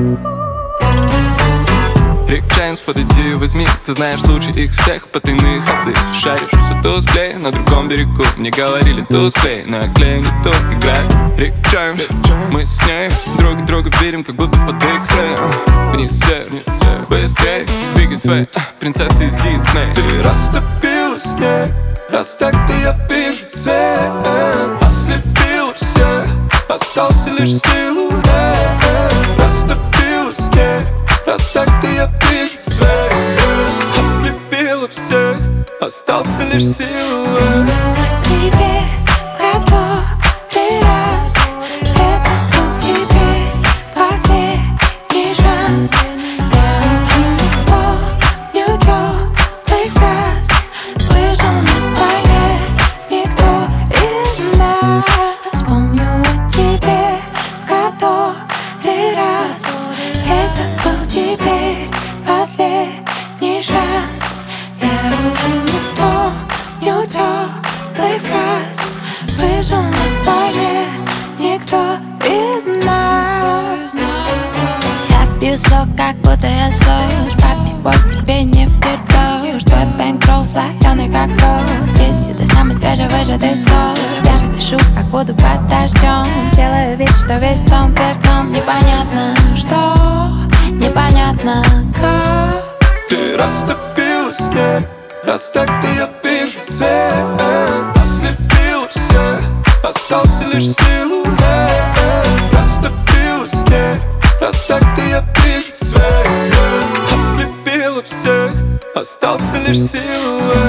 Рик Джеймс, подойди и возьми. Ты знаешь лучше их всех потайные ходы. Шаришь все тусклее на другом берегу. Мне говорили тусклее, но я клею не то. Играет Рик Джеймс, мы с ней друг в друга верим, как будто под X-ray. Вниз вверх, быстрей, двигай своей принцессы из Дисней. Ты растопила снег, раз так-то я вижу свет. Ослепила всех, остался лишь силуэт. Растопила снег, раз так-то я вижу свет. Ослепила всех, остался лишь силуэт. Вспомнила тебе в который раз. Это был теперь последний шанс. Я уже не помню теплых фраз. Выжил на войне никто из нас. Вспомнила тебе в который раз. Это был теперь последний шанс. Я уже не помню теплых фраз. Выжил на войне никто из нас. Я пью сок, как будто я соус. Попивай тебе не вперед. Твой бэнкролл слоёный, как торт. Если ты самый свежевыжатый сок. Я же пишу, как буду под дождем. Делаю вид, что весь дом вверх дном. Непонятно что, непонятно как. Ты растопила снег, раз так-то я вижу свет. Ослепила всех, остался лишь силуэт. Растопила снег, раз так-то я вижу свет. Ослепила всех, остался лишь силуэт.